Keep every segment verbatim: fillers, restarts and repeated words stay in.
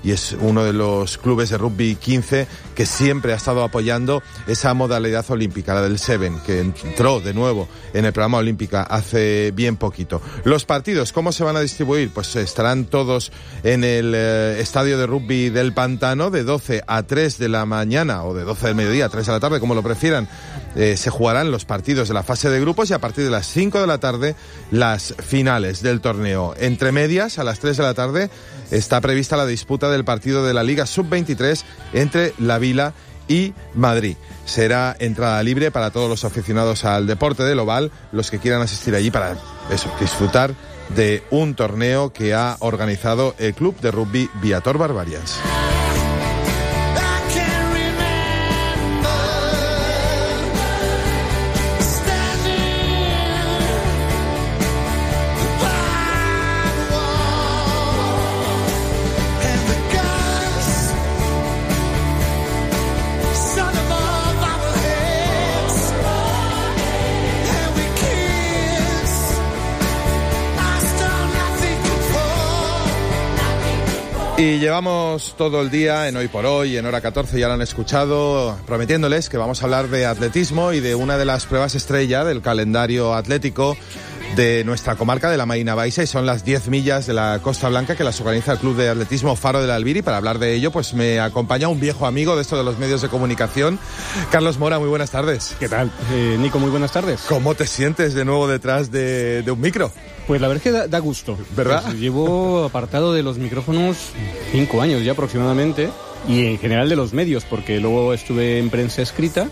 y es uno de los clubes de rugby quince que siempre ha estado apoyando esa modalidad olímpica, la del Seven, que entró de nuevo en el programa olímpica hace bien poquito. Los partidos, ¿cómo se van a distribuir? Pues estarán todos en el eh, estadio de rugby del Pantano de doce a tres de la mañana o de doce del mediodía a tres de la tarde, como lo prefieran. Eh, se jugarán los partidos de la fase de grupos y a partir de las cinco de la tarde las finales del torneo. Entre medias, a las tres de la tarde, está prevista la disputa del partido de la Liga sub veintitrés entre La Vila y Madrid. Será entrada libre para todos los aficionados al deporte del oval, los que quieran asistir allí para eso, disfrutar de un torneo que ha organizado el Club de Rugby Viator Barbarians. Y llevamos todo el día en Hoy por Hoy, en Hora catorce, ya lo han escuchado, prometiéndoles que vamos a hablar de atletismo y de una de las pruebas estrella del calendario atlético de nuestra comarca de la Marina Baixa, y son las diez millas de la Costa Blanca que las organiza el Club de Atletismo Faro del Albir. Y para hablar de ello, pues me acompaña un viejo amigo de esto de los medios de comunicación, Carlos Mora. Muy buenas tardes. ¿Qué tal, eh, Nico? Muy buenas tardes. ¿Cómo te sientes de nuevo detrás de, de un micro? Pues la verdad es que da, da gusto, ¿verdad? Pues llevo apartado de los micrófonos cinco años ya aproximadamente, y en general de los medios, porque luego estuve en prensa escrita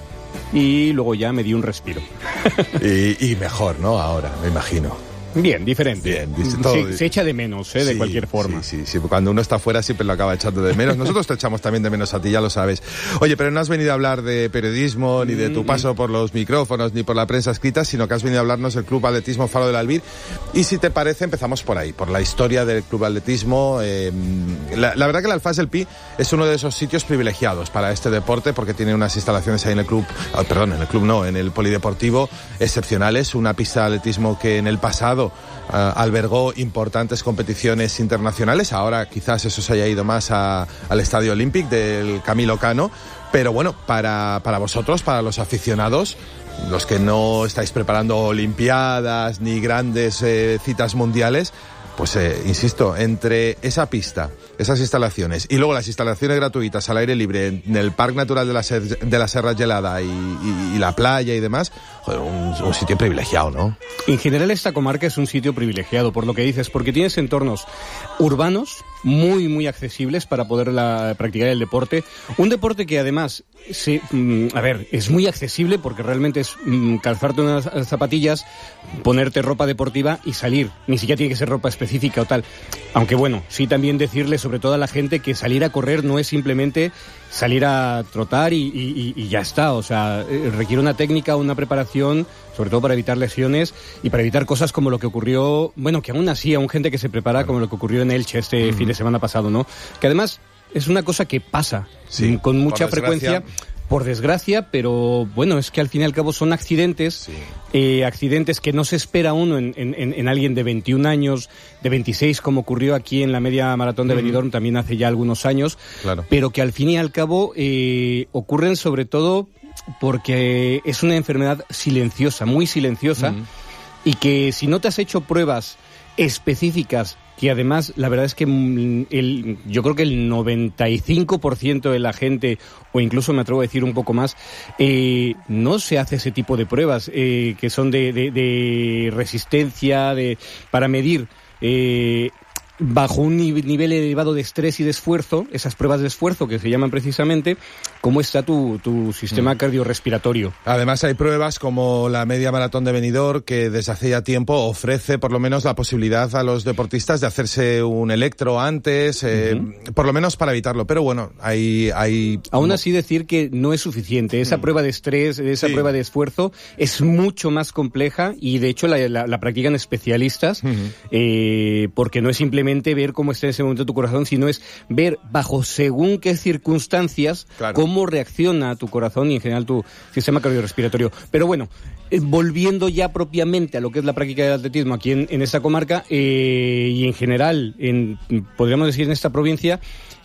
y luego ya me di un respiro. y, y mejor, ¿no? Ahora, me imagino. Bien, diferente. Bien, dice todo. Se, se echa de menos, ¿eh? De sí, cualquier forma. Sí, sí, sí. Cuando uno está afuera siempre lo acaba echando de menos. Nosotros te echamos también de menos a ti, ya lo sabes. Oye, pero no has venido a hablar de periodismo, ni de tu paso por los micrófonos, ni por la prensa escrita, sino que has venido a hablarnos del Club Atletismo Faro del Albir. Y si te parece, empezamos por ahí, por la historia del Club Atletismo. Eh, la, la verdad que el Alfaz del Pi es uno de esos sitios privilegiados para este deporte, porque tiene unas instalaciones ahí en el club, oh, perdón, en el club no, en el polideportivo, excepcionales. Una pista de atletismo que en el pasado Uh, albergó importantes competiciones internacionales. Ahora quizás eso se haya ido más a, al Estadio Olímpic del Camilo Cano, pero bueno, para, para vosotros, para los aficionados, los que no estáis preparando olimpiadas ni grandes eh, citas mundiales, pues eh, insisto, entre esa pista, esas instalaciones y luego las instalaciones gratuitas al aire libre en el Parque Natural de la, Ser, de la Serra Gelada y, y, y la playa y demás, joder, un, un sitio privilegiado, ¿no? En general esta comarca es un sitio privilegiado, por lo que dices, porque tienes entornos urbanos muy, muy accesibles para poder la, practicar el deporte. Un deporte que además, se, mm, a ver, es muy accesible porque realmente es mm, calzarte unas zapatillas, ponerte ropa deportiva y salir. Ni siquiera tiene que ser ropa específica o tal. Aunque bueno, sí también decirle sobre todo a la gente que salir a correr no es simplemente salir a trotar y, y, y ya está. O sea, requiere una técnica, una preparación, sobre todo para evitar lesiones y para evitar cosas como lo que ocurrió, bueno, que aún así aún gente que se prepara, como lo que ocurrió en Elche este uh-huh. fin de semana pasado, ¿no? Que además es una cosa que pasa sí, con mucha frecuencia, por desgracia, pero bueno, es que al fin y al cabo son accidentes, sí. eh, accidentes que no se espera uno en, en, en alguien de veintiún años, de veintiséis, como ocurrió aquí en la media maratón de uh-huh. Benidorm también hace ya algunos años, claro. Pero que al fin y al cabo eh, ocurren sobre todo porque es una enfermedad silenciosa, muy silenciosa, uh-huh. y que si no te has hecho pruebas específicas, que además la verdad es que el, yo creo que el noventa y cinco por ciento de la gente, o incluso me atrevo a decir un poco más, eh, no se hace ese tipo de pruebas eh, que son de, de, de resistencia, de para medir eh, bajo un nivel elevado de estrés y de esfuerzo, esas pruebas de esfuerzo que se llaman precisamente, cómo está tu, tu sistema mm. cardiorrespiratorio. Además hay pruebas como la media maratón de Benidorm, que desde hace ya tiempo ofrece por lo menos la posibilidad a los deportistas de hacerse un electro antes, eh, uh-huh. por lo menos para evitarlo. Pero bueno, hay... hay... Aún así decir que no es suficiente. Esa mm. prueba de estrés, esa sí. prueba de esfuerzo es mucho más compleja y de hecho la, la, la practican especialistas, uh-huh. eh, porque no es simplemente ver cómo está en ese momento tu corazón, sino es ver bajo según qué circunstancias claro. cómo reacciona tu corazón y en general tu sistema cardiorrespiratorio. Pero bueno, eh, volviendo ya propiamente a lo que es la práctica del atletismo aquí en, en esta comarca eh, y en general, en, podríamos decir en esta provincia,